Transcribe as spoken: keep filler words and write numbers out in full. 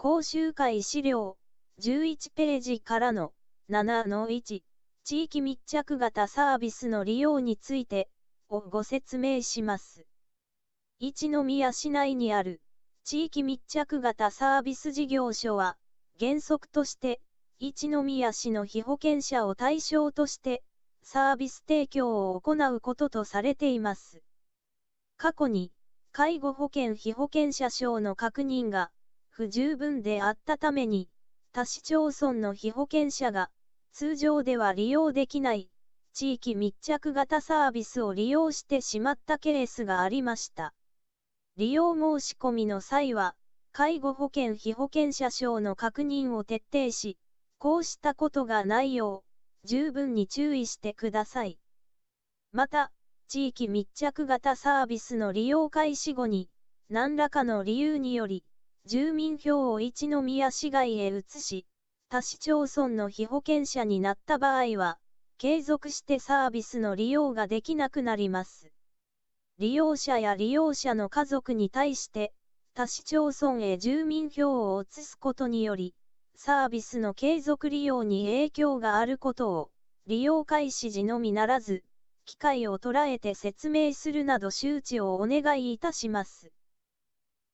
講習会資料じゅういちページからの ななのいち、地域密着型サービスの利用についてをご説明します。一宮市内にある地域密着型サービス事業所は、原則として一宮市の被保険者を対象としてサービス提供を行うこととされています。過去に介護保険被保険者証の確認が不十分であったために、他市町村の被保険者が通常では利用できない地域密着型サービスを利用してしまったケースがありました。利用申し込みの際は、介護保険被保険者証の確認を徹底し、こうしたことがないよう十分に注意してください。また、地域密着型サービスの利用開始後に、何らかの理由により、住民票を一宮市外へ移し、他市町村の被保険者になった場合は、継続してサービスの利用ができなくなります。利用者や利用者の家族に対して、他市町村へ住民票を移すことにより、サービスの継続利用に影響があることを、利用開始時のみならず、機会を捉えて説明するなど周知をお願いいたします。